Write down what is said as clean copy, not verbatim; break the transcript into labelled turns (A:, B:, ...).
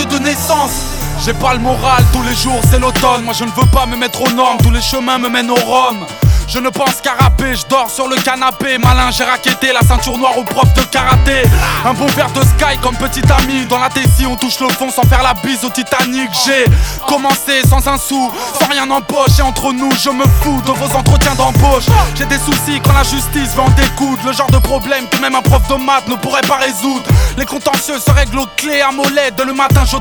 A: de naissance. J'ai pas le moral, tous les jours c'est l'automne. Moi je ne veux pas me mettre aux normes, tous les chemins me mènent au Rhum. Je ne pense qu'à rapper, je dors sur le canapé. Malin, j'ai raquetté la ceinture noire au prof de karaté. Un bon verre de Sky comme petit ami. Dans la Tessie on touche le fond sans faire la bise au Titanic. J'ai commencé sans un sou, sans rien en poche. Et entre nous je me fous de vos entretiens d'embauche. J'ai des soucis quand la justice veut en découdre. Le genre de problème que même un prof de maths ne pourrait pas résoudre. Les contentieux se règlent aux clés à molette. De le matin je